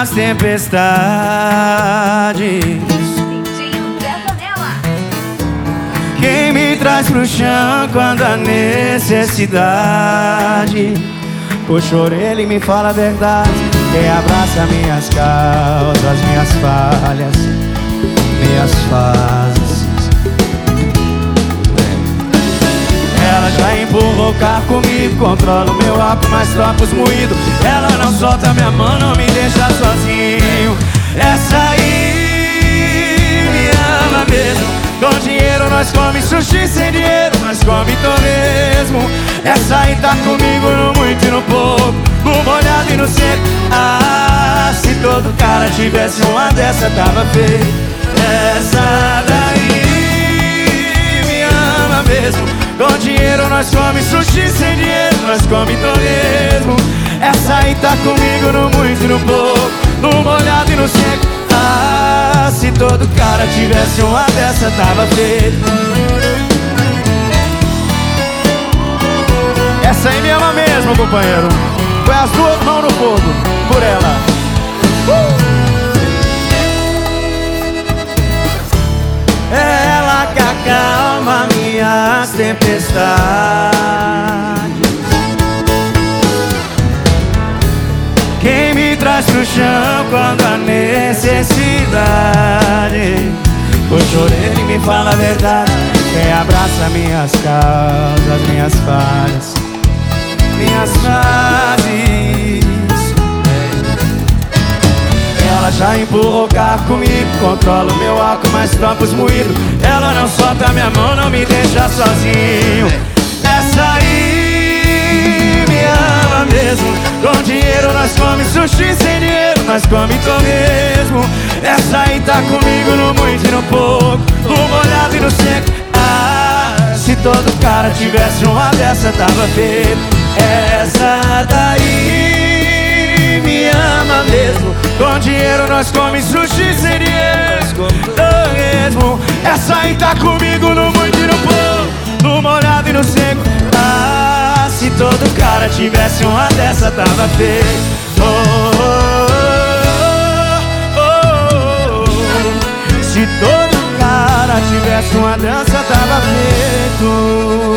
minhas tempestades. Quem me traz pro chão quando há necessidade. Puxa a orelha e me fala a verdade. Quem abraça minhas causas, minhas falhas, minhas fases. Ela já empurrou o carro comigo, controla o meu álcool, mas troca os moídos. Ela não solta minha mão, não me deixa sozinho. Essa aí me ama mesmo. Com dinheiro nós come sushi, sem dinheiro nós come torresmo. Essa aí tá comigo no muito e no pouco, no molhado e no seco. Ah, se todo cara tivesse uma dessa tava feio. Essa daí me ama mesmo. Com dinheiro nós come sushi, sem dinheiro nós come torresmo. Essa aí tá comigo no muito e no pouco, no molhado e no seco. Ah, se todo cara tivesse uma dessa tava feito. Essa aí me ama mesmo, companheiro. Põe as duas mãos no fogo por ela. É ela que acalma minhas tempestades. Quem me traz pro chão quando há necessidade. Puxa a orelha e me fala a verdade. Quem abraça minhas causas, minhas falhas, minhas fases. Ela já empurrou o carro comigo, controla o meu álcool, mas troca os moídos. Ela não solta minha mão, não me deixa sozinho. Essa aí me ama mesmo. Com dinheiro nós come sushi, sem dinheiro nós come torresmo. Essa aí tá comigo no muito e no pouco, no molhado e no seco. Ah, se todo cara tivesse uma dessa tava feito. Essa daí me ama mesmo. Com dinheiro nós come sushi, sem dinheiro torresmo. Essa aí tá comigo no muito e no pouco, no molhado e no seco. Ah, se todo cara tivesse uma dessa tava feito. Oh, oh, oh, oh. Se todo cara tivesse uma dança tava feito.